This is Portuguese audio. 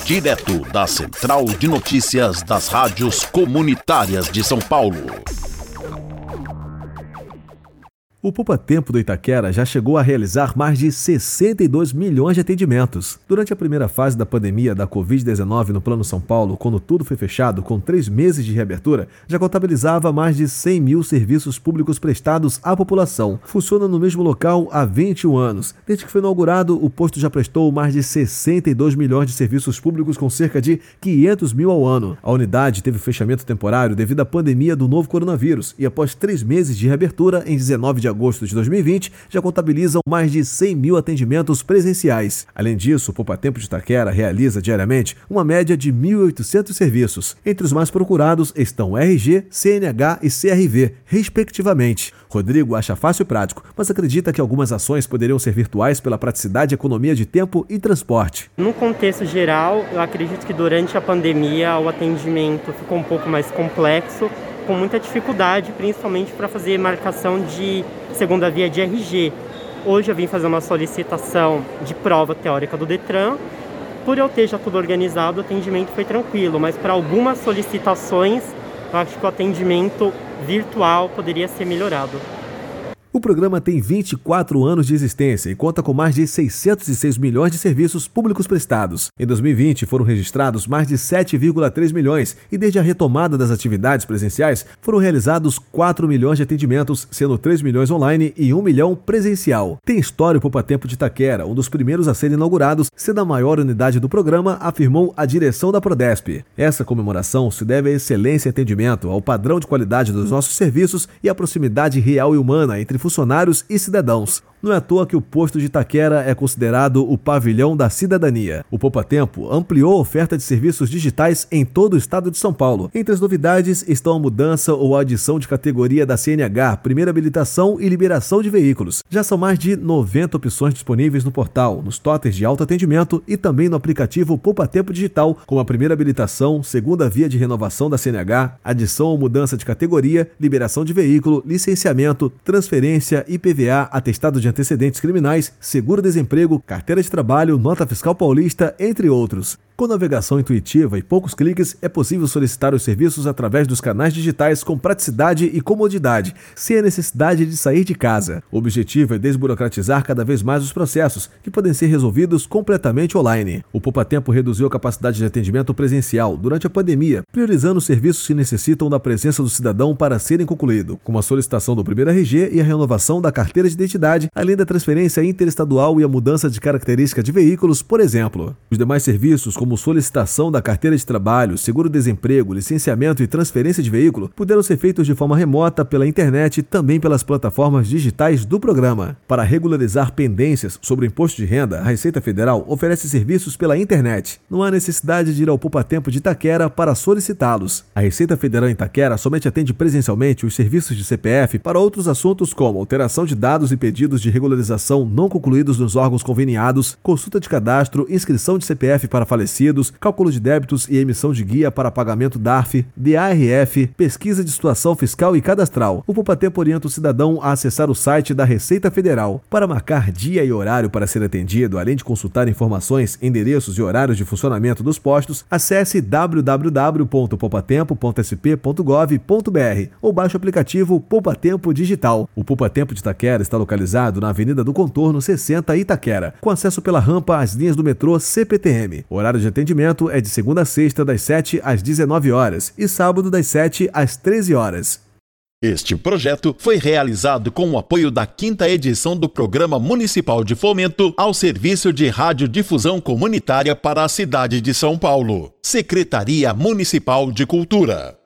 direto da Central de Notícias das Rádios Comunitárias de São Paulo. O Poupa Tempo do Itaquera já chegou a realizar mais de 62 milhões de atendimentos. Durante a primeira fase da pandemia da Covid-19 no Plano São Paulo, quando tudo foi fechado com 3 meses de reabertura, já contabilizava mais de 100 mil serviços públicos prestados à população. Funciona no mesmo local há 21 anos. Desde que foi inaugurado, o posto já prestou mais de 62 milhões de serviços públicos com cerca de 500 mil ao ano. A unidade teve fechamento temporário devido à pandemia do novo coronavírus e após 3 meses de reabertura, em 19 de agosto de 2020, já contabilizam mais de 100 mil atendimentos presenciais. Além disso, o Poupa Tempo de Itaquera realiza diariamente uma média de 1.800 serviços. Entre os mais procurados estão RG, CNH e CRV, respectivamente. Rodrigo acha fácil e prático, mas acredita que algumas ações poderiam ser virtuais pela praticidade e economia de tempo e transporte. No contexto geral, eu acredito que durante a pandemia o atendimento ficou um pouco mais complexo, com muita dificuldade, principalmente para fazer marcação de segunda via de RG. Hoje eu vim fazer uma solicitação de prova teórica do Detran. Por eu ter já tudo organizado, o atendimento foi tranquilo, mas para algumas solicitações, eu acho que o atendimento virtual poderia ser melhorado. O programa tem 24 anos de existência e conta com mais de 606 milhões de serviços públicos prestados. Em 2020, foram registrados mais de 7,3 milhões e desde a retomada das atividades presenciais, foram realizados 4 milhões de atendimentos, sendo 3 milhões online e 1 milhão presencial. Tem história o Poupa Tempo de Itaquera, um dos primeiros a serem inaugurados, sendo a maior unidade do programa, afirmou a direção da Prodesp. Essa comemoração se deve à excelência e atendimento, ao padrão de qualidade dos nossos serviços e à proximidade real e humana entre funcionários e cidadãos. Não é à toa que o posto de Itaquera é considerado o pavilhão da cidadania. O Poupa Tempo ampliou a oferta de serviços digitais em todo o estado de São Paulo. Entre as novidades estão a mudança ou a adição de categoria da CNH, primeira habilitação e liberação de veículos. Já são mais de 90 opções disponíveis no portal, nos totens de autoatendimento e também no aplicativo Poupa Tempo Digital, como a primeira habilitação, segunda via de renovação da CNH, adição ou mudança de categoria, liberação de veículo, licenciamento, transferência, IPVA, atestado de antecedentes criminais, seguro-desemprego, carteira de trabalho, nota fiscal paulista, entre outros. Com navegação intuitiva e poucos cliques, é possível solicitar os serviços através dos canais digitais com praticidade e comodidade, sem a necessidade de sair de casa. O objetivo é desburocratizar cada vez mais os processos, que podem ser resolvidos completamente online. O Poupa Tempo reduziu a capacidade de atendimento presencial durante a pandemia, priorizando os serviços que necessitam da presença do cidadão para serem concluídos, como a solicitação do primeiro RG e a renovação da carteira de identidade, além da transferência interestadual e a mudança de característica de veículos, por exemplo. Os demais serviços, como solicitação da carteira de trabalho, seguro-desemprego, licenciamento e transferência de veículo, puderam ser feitos de forma remota pela internet e também pelas plataformas digitais do programa. Para regularizar pendências sobre o imposto de renda, a Receita Federal oferece serviços pela internet. Não há necessidade de ir ao Poupa Tempo de Itaquera para solicitá-los. A Receita Federal em Itaquera somente atende presencialmente os serviços de CPF para outros assuntos como alteração de dados e pedidos de regularização não concluídos nos órgãos conveniados, consulta de cadastro, inscrição de CPF para falecidos, cálculo de débitos e emissão de guia para pagamento DARF, DARF, pesquisa de situação fiscal e cadastral. O Poupa Tempo orienta o cidadão a acessar o site da Receita Federal. Para marcar dia e horário para ser atendido, além de consultar informações, endereços e horários de funcionamento dos postos, acesse www.poupatempo.sp.gov.br ou baixe o aplicativo Poupa Tempo Digital. O Poupa Tempo de Itaquera está localizado na Avenida do Contorno 60 Itaquera, com acesso pela rampa às linhas do metrô CPTM. O horário de atendimento é de segunda a sexta, das 7 às 19 horas e sábado, das 7 às 13 horas. Este projeto foi realizado com o apoio da 5ª edição do Programa Municipal de Fomento ao Serviço de Radiodifusão Comunitária para a cidade de São Paulo. Secretaria Municipal de Cultura.